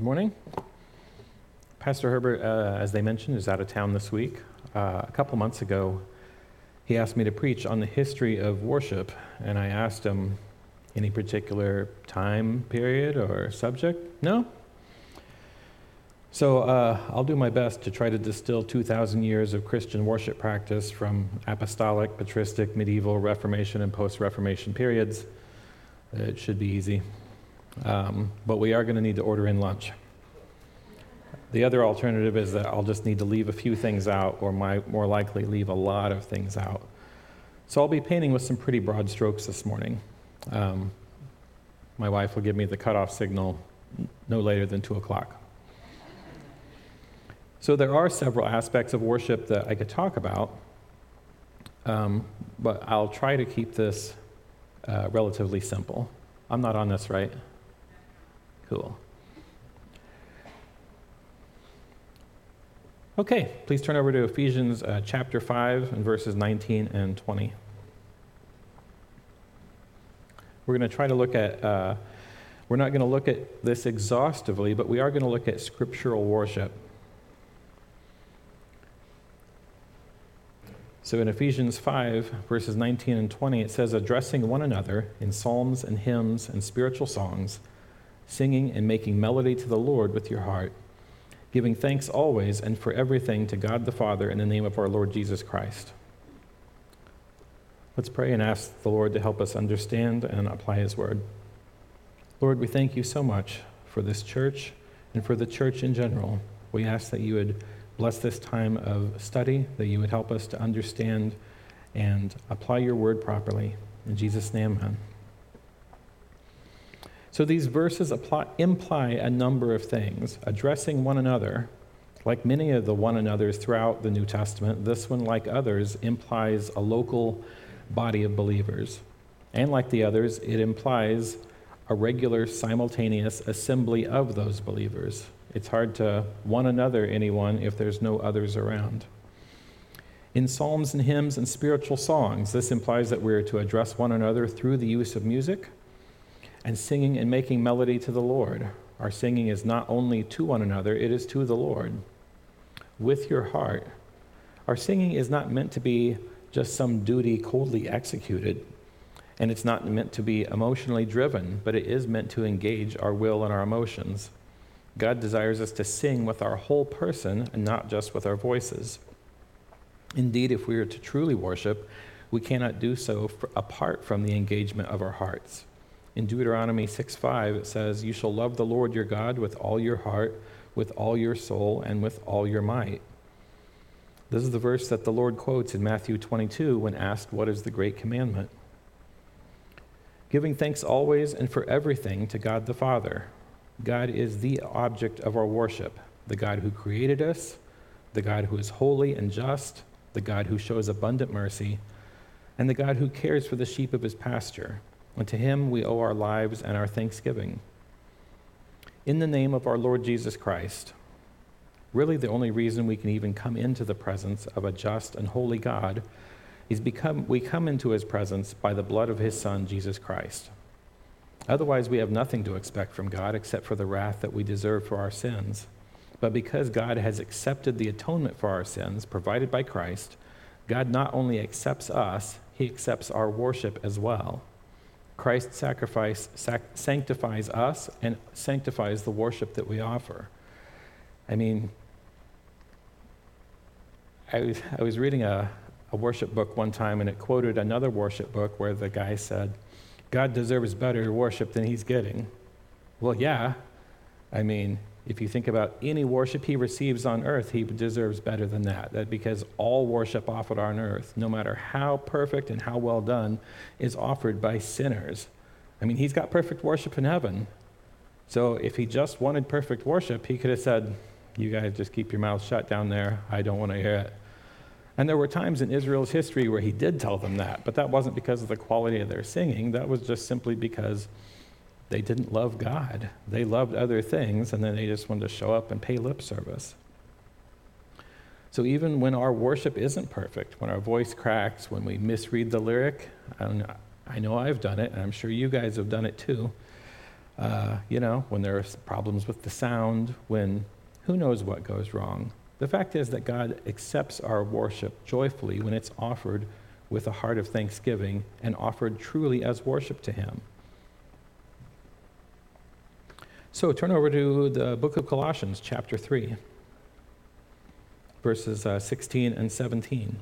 Morning. Pastor Herbert, as they mentioned, is out of town this week. A couple months ago, he asked me to preach on the history of worship, and I asked him, any particular time period or subject? No? So I'll do my best to try to distill 2,000 years of Christian worship practice from apostolic, patristic, medieval, Reformation, and post-Reformation periods. It should be easy. But we are going to need to order in lunch. The other alternative is that I'll just need to leave a few things out, or more likely leave a lot of things out. So I'll be painting with some pretty broad strokes this morning. My wife will give me the cutoff signal no later than 2 o'clock. So there are several aspects of worship that I could talk about, but I'll try to keep this relatively simple. I'm not on this, right? Cool. Okay, please turn over to Ephesians chapter 5 and verses 19 and 20. We're going to try to look at, we're not going to look at this exhaustively, but we are going to look at scriptural worship. So in Ephesians 5, verses 19 and 20, it says, addressing one another in psalms and hymns and spiritual songs, singing and making melody to the Lord with your heart, giving thanks always and for everything to God the Father in the name of our Lord Jesus Christ. Let's pray and ask the Lord to help us understand and apply his word. Lord, we thank you so much for this church and for the church in general. We ask that you would bless this time of study, that you would help us to understand and apply your word properly. In Jesus' name, amen. So these verses imply a number of things. Addressing one another, like many of the one another's throughout the New Testament, this one, like others, implies a local body of believers. And like the others, it implies a regular, simultaneous assembly of those believers. It's hard to one another anyone if there's no others around. In psalms and hymns and spiritual songs, this implies that we're to address one another through the use of music and singing and making melody to the Lord. Our singing is not only to one another, it is to the Lord. With your heart. Our singing is not meant to be just some duty coldly executed, and it's not meant to be emotionally driven, but it is meant to engage our will and our emotions. God desires us to sing with our whole person and not just with our voices. Indeed, if we are to truly worship, we cannot do so apart from the engagement of our hearts. In Deuteronomy 6:5, it says, you shall love the Lord your God with all your heart, with all your soul, and with all your might. This is the verse that the Lord quotes in Matthew 22 when asked, what is the great commandment? Giving thanks always and for everything to God the Father. God is the object of our worship, the God who created us, the God who is holy and just, the God who shows abundant mercy, and the God who cares for the sheep of his pasture. And to him we owe our lives and our thanksgiving. In the name of our Lord Jesus Christ, really the only reason we can even come into the presence of a just and holy God is we come into his presence by the blood of his Son, Jesus Christ. Otherwise, we have nothing to expect from God except for the wrath that we deserve for our sins. But because God has accepted the atonement for our sins provided by Christ, God not only accepts us, he accepts our worship as well. Christ's sacrifice sanctifies us and sanctifies the worship that we offer. I mean, I was reading a worship book one time, and it quoted another worship book where the guy said, God deserves better worship than he's getting. Well, yeah. I mean, if you think about any worship he receives on earth, he deserves better than that. Because all worship offered on earth, no matter how perfect and how well done, is offered by sinners. I mean, he's got perfect worship in heaven. So if he just wanted perfect worship, he could have said, you guys just keep your mouths shut down there. I don't want to hear it. And there were times in Israel's history where he did tell them that, but that wasn't because of the quality of their singing. That was just simply because they didn't love God. They loved other things, and then they just wanted to show up and pay lip service. So even when our worship isn't perfect, when our voice cracks, when we misread the lyric, I know I've done it, and I'm sure you guys have done it too, When there are problems with the sound, when who knows what goes wrong. The fact is that God accepts our worship joyfully when it's offered with a heart of thanksgiving and offered truly as worship to him. So turn over to the book of Colossians, chapter 3, verses 16 and 17.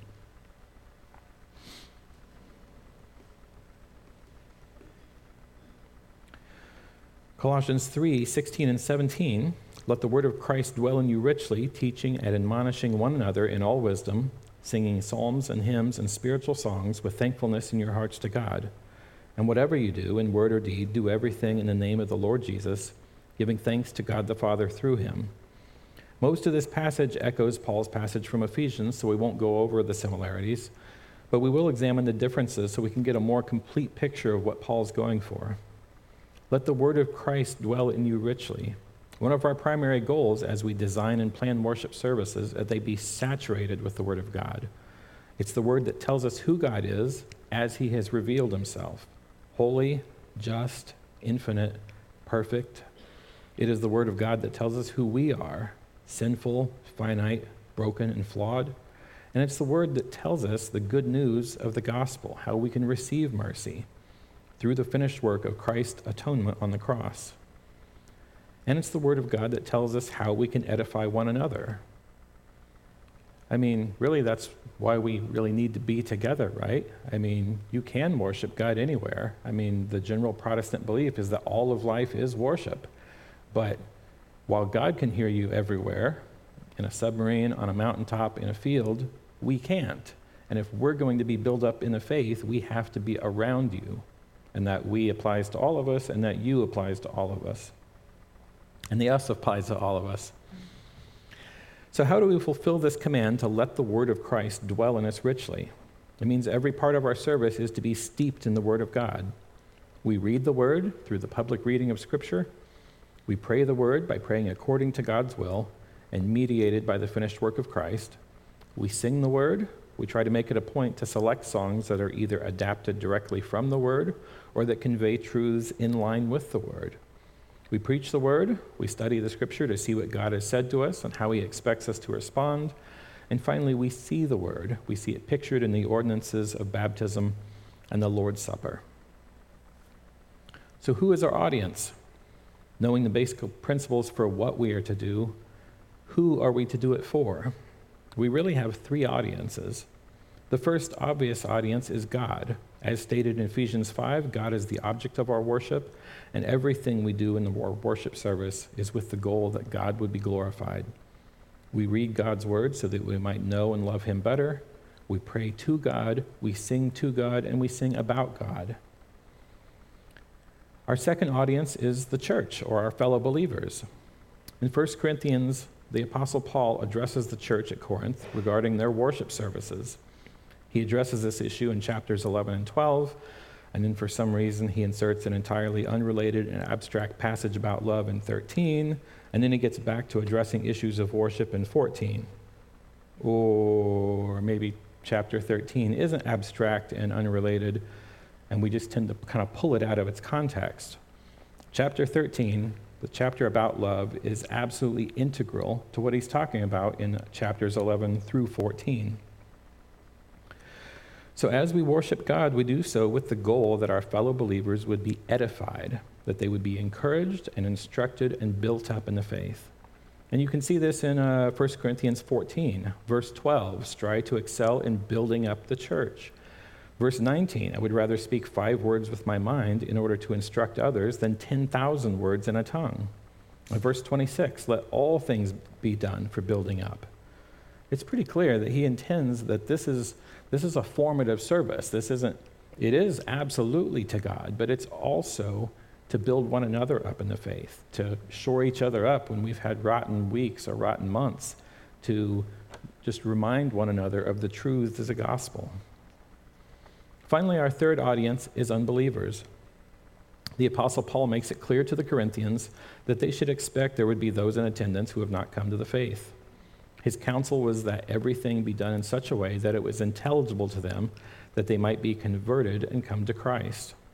Colossians 3, 16 and 17, let the word of Christ dwell in you richly, teaching and admonishing one another in all wisdom, singing psalms and hymns and spiritual songs with thankfulness in your hearts to God. And whatever you do, in word or deed, do everything in the name of the Lord Jesus, giving thanks to God the Father through him. Most of this passage echoes Paul's passage from Ephesians, so we won't go over the similarities, but we will examine the differences so we can get a more complete picture of what Paul's going for. Let the word of Christ dwell in you richly. One of our primary goals as we design and plan worship services is that they be saturated with the word of God. It's the word that tells us who God is as he has revealed himself. Holy, just, infinite, perfect. It is the word of God that tells us who we are, sinful, finite, broken, and flawed. And it's the word that tells us the good news of the gospel, how we can receive mercy through the finished work of Christ's atonement on the cross. And it's the word of God that tells us how we can edify one another. I mean, really, that's why we really need to be together, right? I mean, you can worship God anywhere. I mean, the general Protestant belief is that all of life is worship. But while God can hear you everywhere, in a submarine, on a mountaintop, in a field, we can't. And if we're going to be built up in the faith, we have to be around you. And that we applies to all of us, and that you applies to all of us. And the us applies to all of us. So how do we fulfill this command to let the word of Christ dwell in us richly? It means every part of our service is to be steeped in the word of God. We read the word through the public reading of Scripture. We pray the word by praying according to God's will and mediated by the finished work of Christ. We sing the word. We try to make it a point to select songs that are either adapted directly from the word or that convey truths in line with the word. We preach the word. We study the Scripture to see what God has said to us and how he expects us to respond. And finally, we see the word. We see it pictured in the ordinances of baptism and the Lord's Supper. So who is our audience? Knowing the basic principles for what we are to do, who are we to do it for? We really have three audiences. The first obvious audience is God. As stated in Ephesians 5, God is the object of our worship, and everything we do in the worship service is with the goal that God would be glorified. We read God's word so that we might know and love him better. We pray to God, we sing to God, and we sing about God. Our second audience is the church, or our fellow believers. In 1 Corinthians, the Apostle Paul addresses the church at Corinth regarding their worship services. He addresses this issue in chapters 11 and 12, and then for some reason he inserts an entirely unrelated and abstract passage about love in 13, and then he gets back to addressing issues of worship in 14. Or maybe chapter 13 isn't abstract and unrelated, and we just tend to kind of pull it out of its context. Chapter 13, the chapter about love, is absolutely integral to what he's talking about in chapters 11 through 14. So as we worship God, we do so with the goal that our fellow believers would be edified, that they would be encouraged and instructed and built up in the faith. And you can see this in 1 Corinthians 14, verse 12, strive to excel in building up the church. Verse 19, I would rather speak 5 words with my mind in order to instruct others than 10,000 words in a tongue. And verse 26, let all things be done for building up. It's pretty clear that he intends that this is a formative service. It is absolutely to God, but it's also to build one another up in the faith, to shore each other up when we've had rotten weeks or rotten months, to just remind one another of the truths of the gospel. Finally, our third audience is unbelievers. The Apostle Paul makes it clear to the Corinthians that they should expect there would be those in attendance who have not come to the faith. His counsel was that everything be done in such a way that it was intelligible to them, that they might be converted and come to Christ.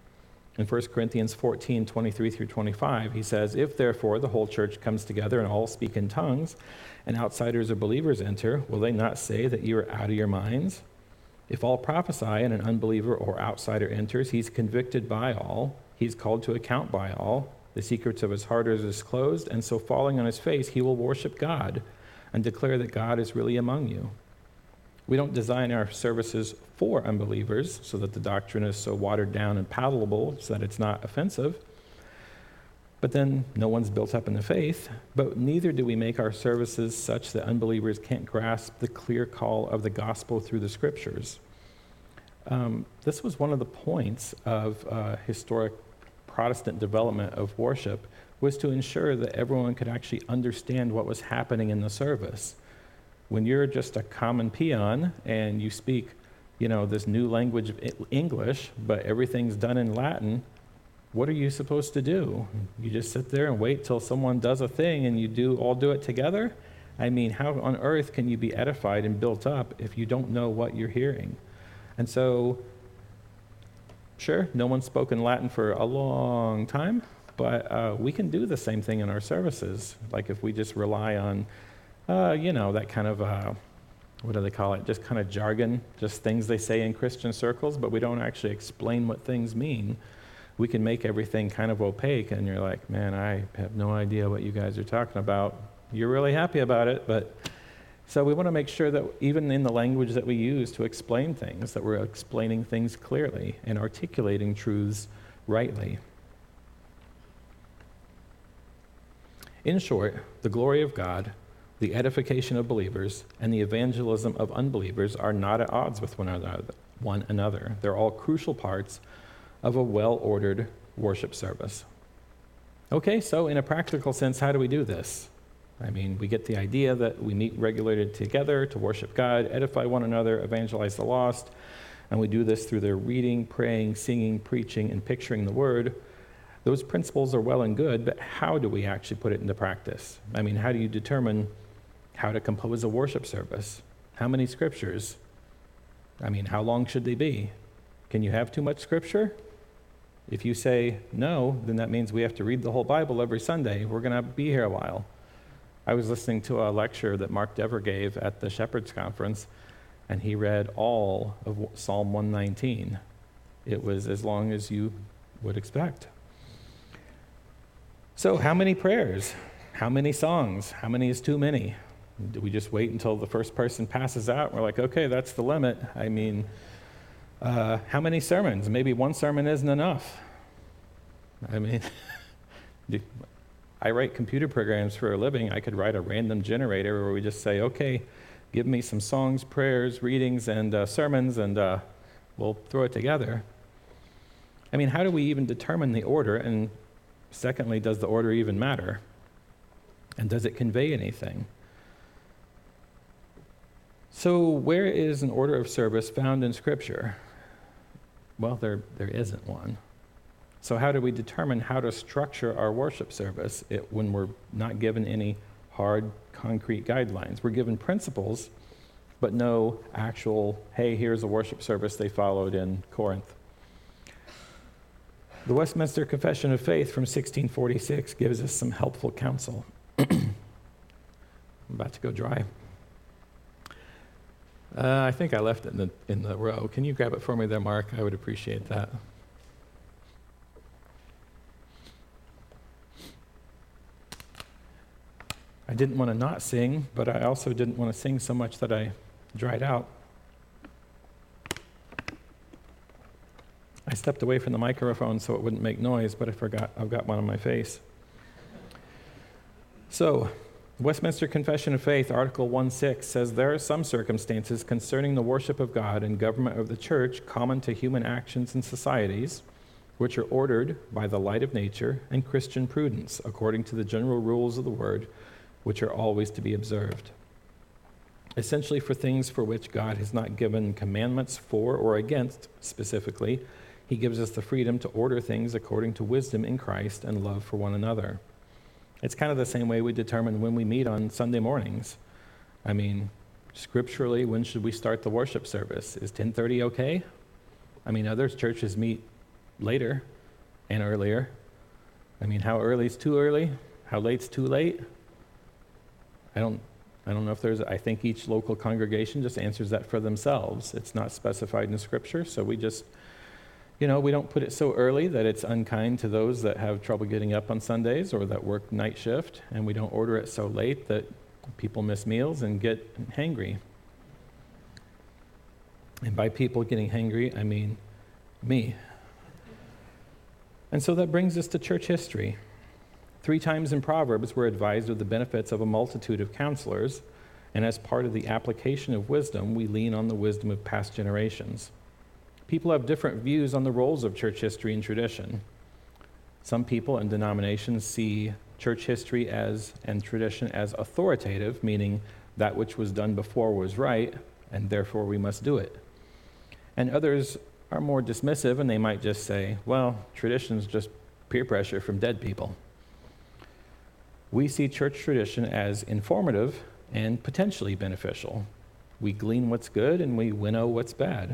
In 1 Corinthians 14, 23 through 25, he says, "If therefore the whole church comes together and all speak in tongues, and outsiders or believers enter, will they not say that you are out of your minds? If all prophesy and an unbeliever or outsider enters, he's convicted by all, he's called to account by all. The secrets of his heart are disclosed, and so falling on his face, he will worship God and declare that God is really among you." We don't design our services for unbelievers so that the doctrine is so watered down and palatable so that it's not offensive. But then no one's built up in the faith. But neither do we make our services such that unbelievers can't grasp the clear call of the gospel through the scriptures. This was one of the points of historic Protestant development of worship, was to ensure that everyone could actually understand what was happening in the service. When you're just a common peon and you speak, this new language of English, but everything's done in Latin, what are you supposed to do? You just sit there and wait till someone does a thing and you all do it together? I mean, how on earth can you be edified and built up if you don't know what you're hearing? And so, sure, no one's spoken Latin for a long time, but we can do the same thing in our services. Like if we just rely on that kind of, what do they call it? Just kind of jargon, just things they say in Christian circles, but we don't actually explain what things mean. We can make everything kind of opaque, and you're like, man, I have no idea what you guys are talking about. You're really happy about it, but so we want to make sure that even in the language that we use to explain things, that we're explaining things clearly and articulating truths rightly. In short, the glory of God, the edification of believers, and the evangelism of unbelievers are not at odds with one another. They're all crucial parts of a well-ordered worship service. Okay, so in a practical sense, how do we do this? I mean, we get the idea that we meet regularly together to worship God, edify one another, evangelize the lost, and we do this through their reading, praying, singing, preaching, and picturing the word. Those principles are well and good, but how do we actually put it into practice? I mean, how do you determine how to compose a worship service? How many scriptures? I mean, how long should they be? Can you have too much scripture? If you say no, then that means we have to read the whole Bible every Sunday. We're going to be here a while. I was listening to a lecture that Mark Dever gave at the Shepherd's Conference, and he read all of Psalm 119. It was as long as you would expect. So how many prayers? How many songs? How many is too many? Do we just wait until the first person passes out? We're like, okay, that's the limit. I mean, how many sermons? Maybe one sermon isn't enough. I mean, I write computer programs for a living. I could write a random generator where we just say, okay, give me some songs, prayers, readings, and sermons, and we'll throw it together. I mean, how do we even determine the order? And secondly, does the order even matter? And does it convey anything? So where is an order of service found in Scripture? Well, there isn't one. So how do we determine how to structure our worship service when we're not given any hard, concrete guidelines? We're given principles, but no actual, hey, here's a worship service they followed in Corinth. The Westminster Confession of Faith from 1646 gives us some helpful counsel. I'm about to go dry. I think I left it in the row. Can you grab it for me there, Mark? I would appreciate that. I didn't want to not sing, but I also didn't want to sing so much that I dried out. I stepped away from the microphone so it wouldn't make noise, but I forgot I've got one on my face. So, Westminster Confession of Faith, Article 1.6 says, there are some circumstances concerning the worship of God and government of the church common to human actions and societies, which are ordered by the light of nature and Christian prudence, according to the general rules of the word, which are always to be observed. Essentially for things for which God has not given commandments for or against specifically, he gives us the freedom to order things according to wisdom in Christ and love for one another. It's kind of the same way we determine when we meet on Sunday mornings. I mean, scripturally, when should we start the worship service? Is 10:30 okay? I mean, other churches meet later. and earlier. I mean, how early is too early? How late's too late? I don't know if I think each local congregation just answers that for themselves. It's not specified in Scripture, so we just, we don't put it so early that it's unkind to those that have trouble getting up on Sundays or that work night shift, and we don't order it so late that people miss meals and get hangry. And by people getting hangry, I mean me. And so that brings us to church history. 3 times in Proverbs, we're advised of the benefits of a multitude of counselors, and as part of the application of wisdom, we lean on the wisdom of past generations. People have different views on the roles of church history and tradition. Some people and denominations see church history and tradition as authoritative, meaning that which was done before was right, and therefore we must do it. And others are more dismissive, and they might just say, well, tradition's just peer pressure from dead people. We see church tradition as informative and potentially beneficial. We glean what's good and we winnow what's bad.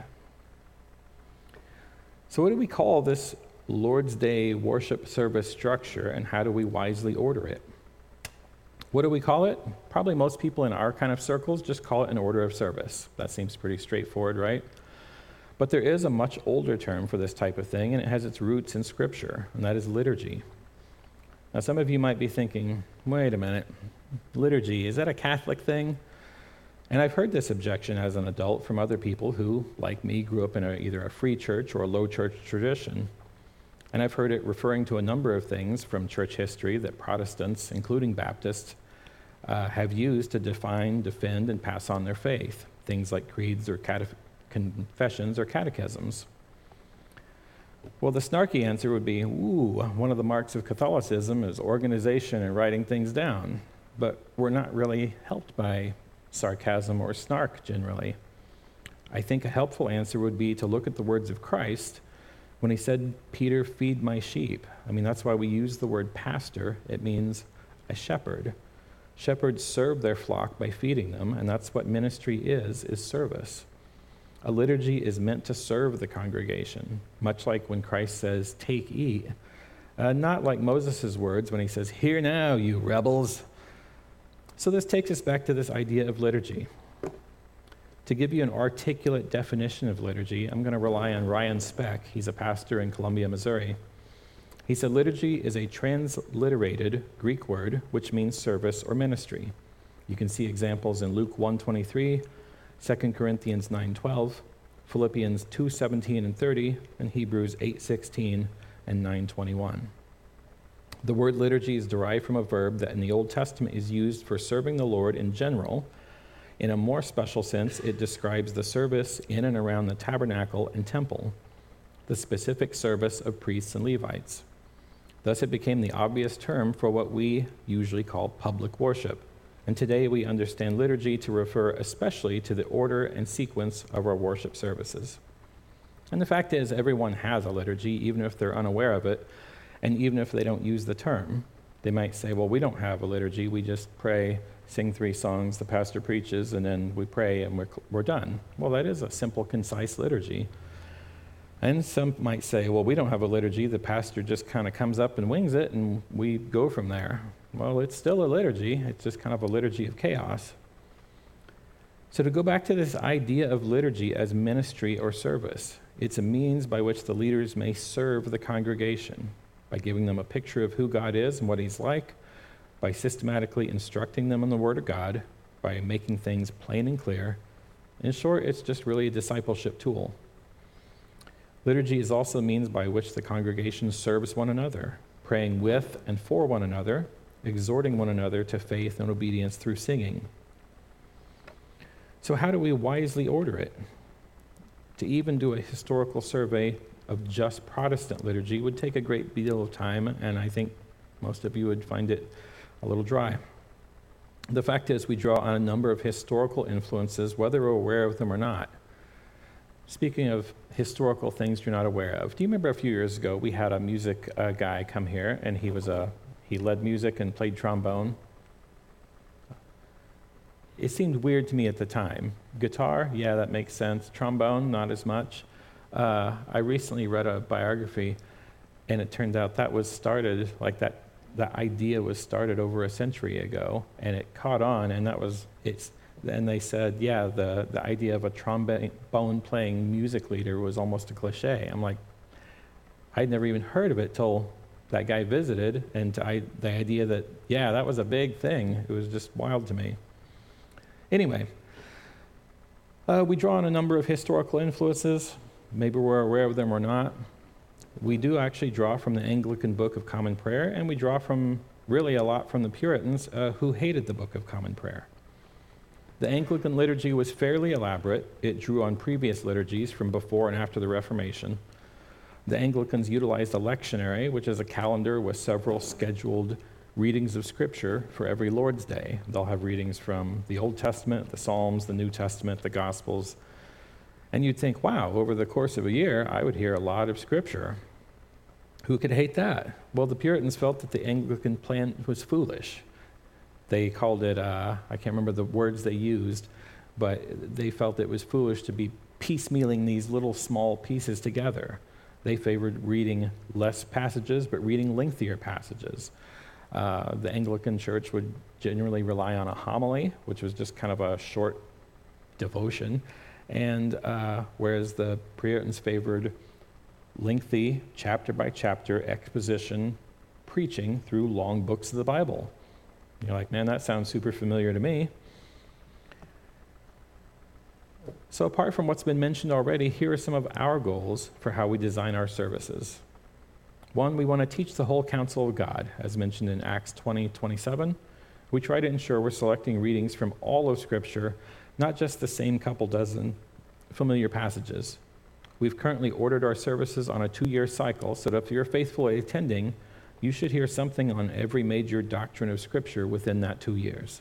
So what do we call this Lord's Day worship service structure, and how do we wisely order it? What do we call it? Probably most people in our kind of circles just call it an order of service. That seems pretty straightforward, right? But there is a much older term for this type of thing, and it has its roots in Scripture, and that is liturgy. Now, some of you might be thinking, wait a minute, liturgy, is that a Catholic thing? And I've heard this objection as an adult from other people who, like me, grew up in either a free church or a low church tradition. And I've heard it referring to a number of things from church history that Protestants, including Baptists, have used to define, defend, and pass on their faith. Things like creeds or confessions or catechisms. Well, the snarky answer would be, one of the marks of Catholicism is organization and writing things down. But we're not really helped by sarcasm or snark generally. I think a helpful answer would be to look at the words of Christ when he said, Peter, feed my sheep. I mean, that's why we use the word pastor. It means a shepherd. Shepherds serve their flock by feeding them, and that's what ministry is service. A liturgy is meant to serve the congregation, much like when Christ says, take, eat. Not like Moses' words when he says, hear now, you rebels. So this takes us back to this idea of liturgy. To give you an articulate definition of liturgy, I'm going to rely on Ryan Speck. He's a pastor in Columbia, Missouri. He said, liturgy is a transliterated Greek word which means service or ministry. You can see examples in Luke 1:23, 2 Corinthians 9:12, Philippians 2:17 and 30, and Hebrews 8:16 and 9:21. The word liturgy is derived from a verb that in the Old Testament is used for serving the Lord in general. In a more special sense, it describes the service in and around the tabernacle and temple, the specific service of priests and Levites. Thus, it became the obvious term for what we usually call public worship. And today we understand liturgy to refer especially to the order and sequence of our worship services. And the fact is, everyone has a liturgy, even if they're unaware of it, and even if they don't use the term. They might say, well, we don't have a liturgy, we just pray, sing 3 songs, the pastor preaches, and then we pray and we're done. Well, that is a simple, concise liturgy. And some might say, well, we don't have a liturgy, the pastor just kind of comes up and wings it, and we go from there. Well, it's still a liturgy, it's just kind of a liturgy of chaos. So to go back to this idea of liturgy as ministry or service, it's a means by which the leaders may serve the congregation, by giving them a picture of who God is and what he's like, by systematically instructing them in the Word of God, by making things plain and clear. In short, it's just really a discipleship tool. Liturgy is also a means by which the congregation serves one another, praying with and for one another, exhorting one another to faith and obedience through singing. So how do we wisely order it? To even do a historical survey of just Protestant liturgy would take a great deal of time, and I think most of you would find it a little dry. The fact is, we draw on a number of historical influences, whether we're aware of them or not. Speaking of historical things you're not aware of, do you remember a few years ago we had a music guy come here, and he led music and played trombone? It seemed weird to me at the time. Guitar, yeah, that makes sense. Trombone, not as much. I recently read a biography, And it turned out that was started, like that idea was started over a century ago, and it caught on, and and they said, yeah, the idea of a trombone-playing music leader was almost a cliche. I'm like, I'd never even heard of it till that guy visited, and the idea that, yeah, that was a big thing, it was just wild to me. Anyway, we draw on a number of historical influences. Maybe we're aware of them or not. We do actually draw from the Anglican Book of Common Prayer, and we draw from really a lot from the Puritans who hated the Book of Common Prayer. The Anglican liturgy was fairly elaborate. It drew on previous liturgies from before and after the Reformation. The Anglicans utilized a lectionary, which is a calendar with several scheduled readings of Scripture for every Lord's Day. They'll have readings from the Old Testament, the Psalms, the New Testament, the Gospels. And you'd think, wow, over the course of a year, I would hear a lot of Scripture. Who could hate that? Well, the Puritans felt that the Anglican plan was foolish. They called it, I can't remember the words they used, but they felt it was foolish to be piecemealing these little small pieces together. They favored reading less passages, but reading lengthier passages. The Anglican Church would generally rely on a homily, which was just kind of a short devotion, and whereas the Puritans favored lengthy, chapter-by-chapter exposition preaching through long books of the Bible. You're like, man, that sounds super familiar to me. So apart from what's been mentioned already, here are some of our goals for how we design our services. One, we want to teach the whole counsel of God, as mentioned in Acts 20:27. We try to ensure we're selecting readings from all of Scripture, not just the same couple dozen familiar passages. We've currently ordered our services on a 2-year cycle, so that if you're faithfully attending, you should hear something on every major doctrine of Scripture within that 2 years.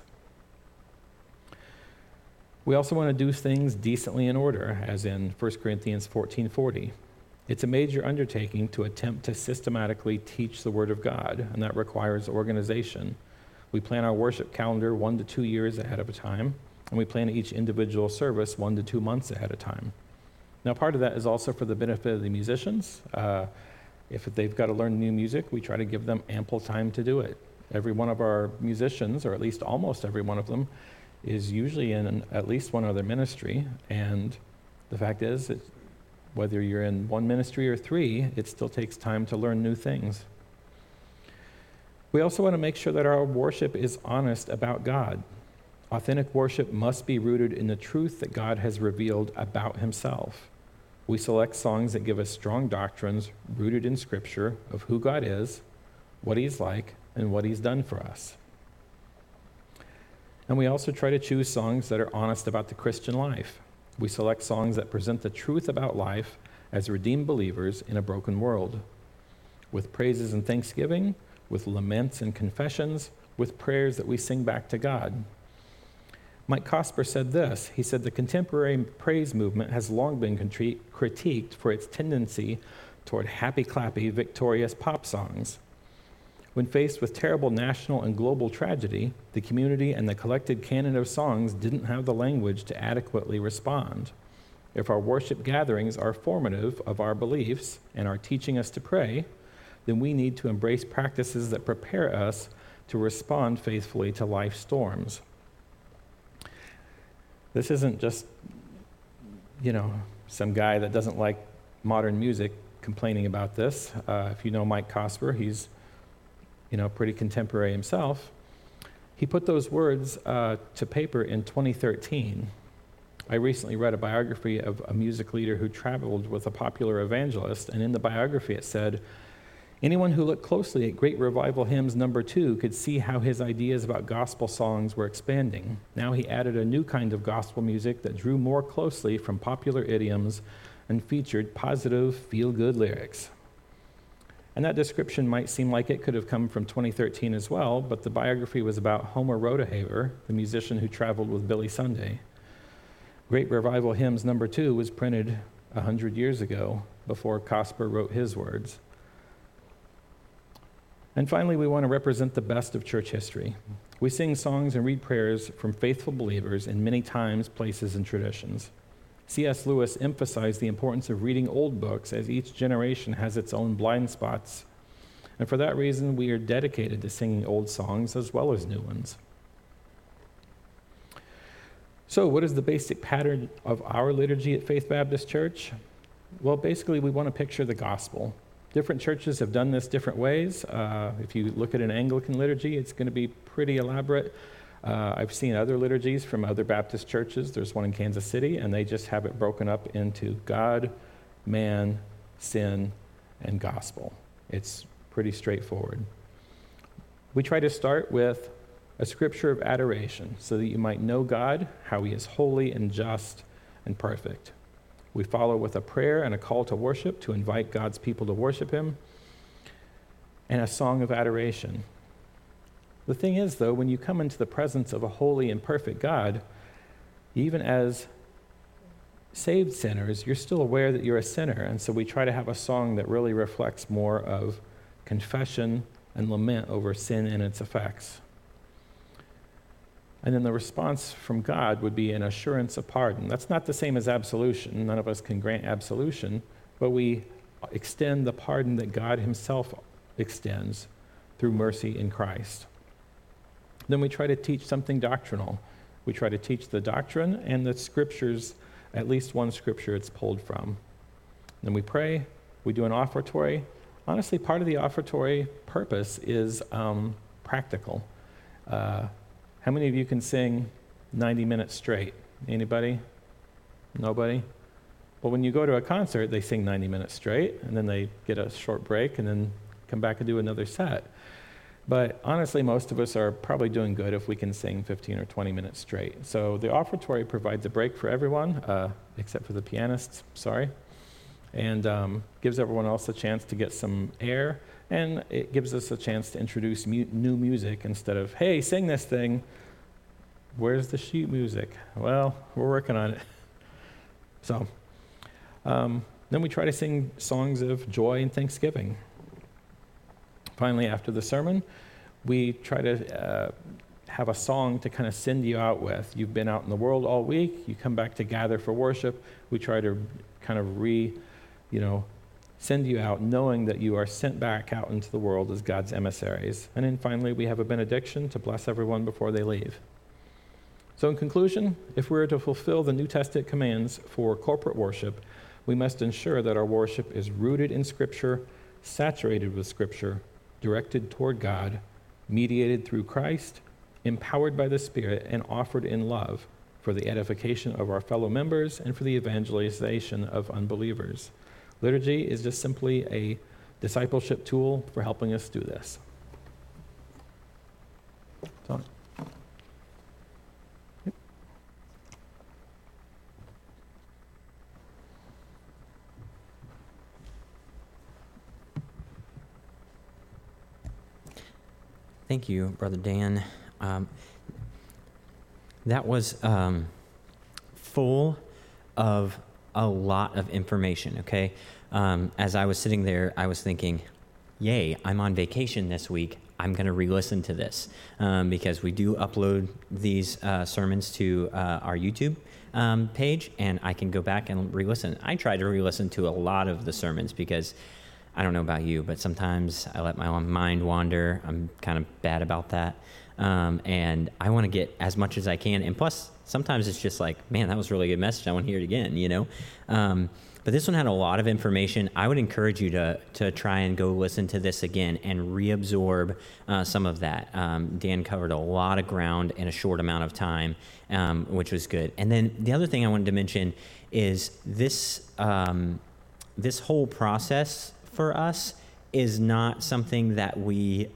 We also want to do things decently in order, as in 1 Corinthians 14:40. It's a major undertaking to attempt to systematically teach the Word of God, and that requires organization. We plan our worship calendar 1 to 2 years ahead of time, and we plan each individual service 1 to 2 months ahead of time. Now, part of that is also for the benefit of the musicians. If they've got to learn new music, we try to give them ample time to do it. Every one of our musicians, or at least almost every one of them, is usually in at least one other ministry. And the fact is, whether you're in one ministry or 3, it still takes time to learn new things. We also want to make sure that our worship is honest about God. Authentic worship must be rooted in the truth that God has revealed about himself. We select songs that give us strong doctrines rooted in Scripture of who God is, what he's like, and what he's done for us. And we also try to choose songs that are honest about the Christian life. We select songs that present the truth about life as redeemed believers in a broken world, with praises and thanksgiving, with laments and confessions, with prayers that we sing back to God. Mike Cosper said this. He said, the contemporary praise movement has long been critiqued for its tendency toward happy-clappy, victorious pop songs. When faced with terrible national and global tragedy, the community and the collected canon of songs didn't have the language to adequately respond. If our worship gatherings are formative of our beliefs and are teaching us to pray, then we need to embrace practices that prepare us to respond faithfully to life's storms. This isn't just, some guy that doesn't like modern music complaining about this. If you know Mike Cosper, he's, pretty contemporary himself. He put those words to paper in 2013. I recently read a biography of a music leader who traveled with a popular evangelist, and in the biography it said, anyone who looked closely at Great Revival Hymns No. 2 could see how his ideas about gospel songs were expanding. Now he added a new kind of gospel music that drew more closely from popular idioms and featured positive, feel-good lyrics. And that description might seem like it could have come from 2013 as well, but the biography was about Homer Rodehaver, the musician who traveled with Billy Sunday. Great Revival Hymns No. 2 was printed 100 years ago, before Cosper wrote his words. And finally, we want to represent the best of church history. We sing songs and read prayers from faithful believers in many times, places, and traditions. C.S. Lewis emphasized the importance of reading old books, as each generation has its own blind spots. And for that reason, we are dedicated to singing old songs as well as new ones. So, what is the basic pattern of our liturgy at Faith Baptist Church? Well, basically, we want to picture the gospel. Different churches have done this different ways. If you look at an Anglican liturgy, it's going to be pretty elaborate. I've seen other liturgies from other Baptist churches. There's one in Kansas City, and they just have it broken up into God, man, sin, and gospel. It's pretty straightforward. We try to start with a scripture of adoration so that you might know God, how he is holy and just and perfect. We follow with a prayer and a call to worship to invite God's people to worship him, and a song of adoration. The thing is, though, when you come into the presence of a holy and perfect God, even as saved sinners, you're still aware that you're a sinner, and so we try to have a song that really reflects more of confession and lament over sin and its effects. And then the response from God would be an assurance of pardon. That's not the same as absolution. None of us can grant absolution, but we extend the pardon that God himself extends through mercy in Christ. Then we try to teach something doctrinal. We try to teach the doctrine and the scriptures, at least one scripture it's pulled from. Then we pray, we do an offertory. Honestly, part of the offertory purpose is practical. How many of you can sing 90 minutes straight? Anybody? Nobody? Well, when you go to a concert, they sing 90 minutes straight, and then they get a short break, and then come back and do another set. But honestly, most of us are probably doing good if we can sing 15 or 20 minutes straight. So the offertory provides a break for everyone, except for the pianists, sorry, and gives everyone else a chance to get some air, and it gives us a chance to introduce new music instead of, hey, sing this thing. Where's the sheet music? Well, we're working on it. So then we try to sing songs of joy and thanksgiving. Finally, after the sermon, we try to have a song to kind of send you out with. You've been out in the world all week. You come back to gather for worship. We try to kind of send you out knowing that you are sent back out into the world as God's emissaries. And then finally, we have a benediction to bless everyone before they leave. So in conclusion, if we are to fulfill the New Testament commands for corporate worship, we must ensure that our worship is rooted in Scripture, saturated with Scripture, directed toward God, mediated through Christ, empowered by the Spirit, and offered in love for the edification of our fellow members and for the evangelization of unbelievers. Liturgy is just simply a discipleship tool for helping us do this. So, Thank you, Brother Dan. That was full of a lot of information, okay? As I was sitting there, I was thinking, yay, I'm on vacation this week. I'm going to re-listen to this because we do upload these sermons to our YouTube page, and I can go back and re-listen. I try to re-listen to a lot of the sermons because I don't know about you, but sometimes I let my own mind wander. I'm kind of bad about that. And I want to get as much as I can. And plus, sometimes it's just like, man, that was a really good message. I want to hear it again, you know? But this one had a lot of information. I would encourage you to try and go listen to this again and reabsorb some of that. Dan covered a lot of ground in a short amount of time, which was good. And then the other thing I wanted to mention is this whole process for us is not something that we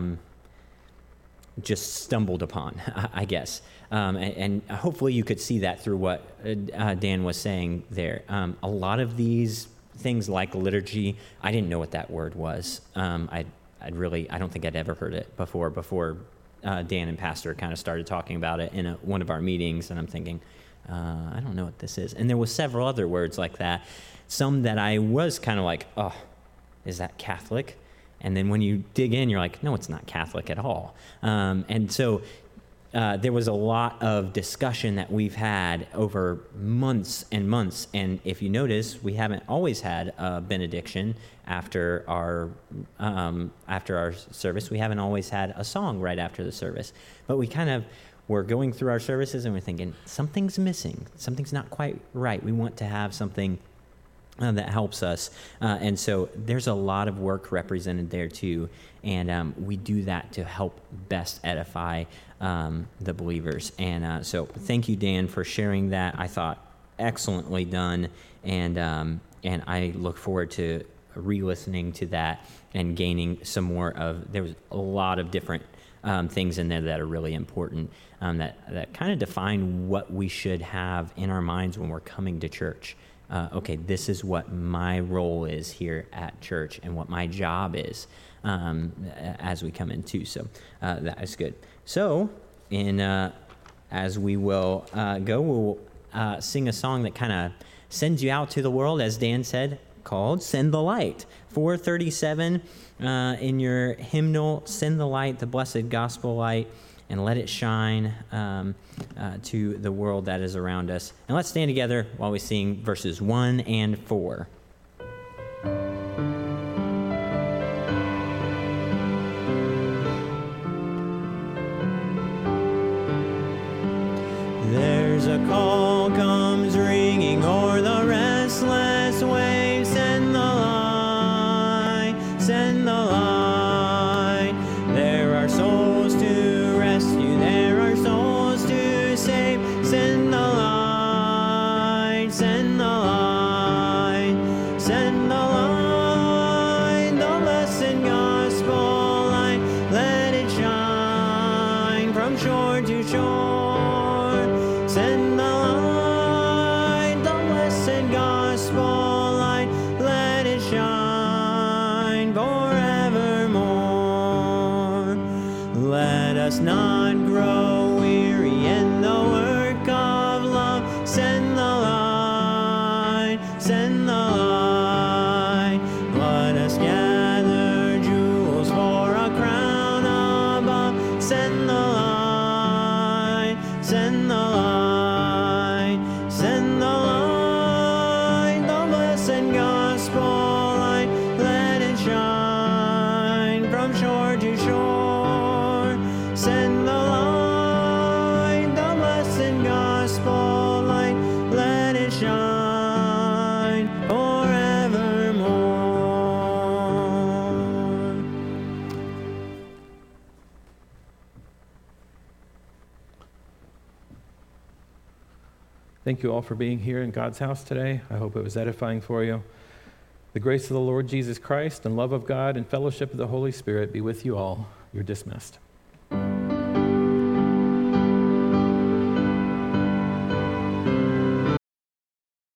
just stumbled upon, I guess. And hopefully you could see that through what Dan was saying there. A lot of these things like liturgy, I didn't know what that word was. I don't think I'd ever heard it before Dan and Pastor kind of started talking about it in one of our meetings, and I'm thinking, I don't know what this is. And there was several other words like that, some that I was kind of like, oh, is that Catholic? And then when you dig in, you're like, no, it's not Catholic at all. And so there was a lot of discussion that we've had over months and months. And if you notice, we haven't always had a benediction after our service. We haven't always had a song right after the service. But we kind of were going through our services and we're thinking, something's missing. Something's not quite right. We want to have something that helps us. And so there's a lot of work represented there too. And we do that to help best edify the believers. And so thank you, Dan, for sharing that. I thought excellently done. And I look forward to re-listening to that and gaining some more of, there was a lot of different things in there that are really important, that kind of define what we should have in our minds when we're coming to church. Okay, this is what my role is here at church and what my job is as we come in too. So that is good. So as we will go, we'll sing a song that kind of sends you out to the world, as Dan said, called Send the Light. 437 in your hymnal, Send the Light, the blessed gospel light, and let it shine to the world that is around us. And let's stand together while we sing verses 1 and 4. There's a call comes ringing o'er the restless waves. Send the light, send the light. There are souls to rescue, there are souls to save. Send the light, send the light, send the light, the blessed gospel light. Let it shine from shore to shore. Send the light, the blessed gospel light. Let it shine forevermore. Let us not grow weary in the work of love. Send the light, send the light. Let us gather jewels for a crown above. Send the light, send the light, send the light, the blessed gospel light. Let it shine from shore to shore. Send the light, the blessed gospel light. Let it shine forevermore. Thank you all for being here in God's house today. I hope it was edifying for you. The grace of the Lord Jesus Christ and love of God and fellowship of the Holy Spirit be with you all. You're dismissed.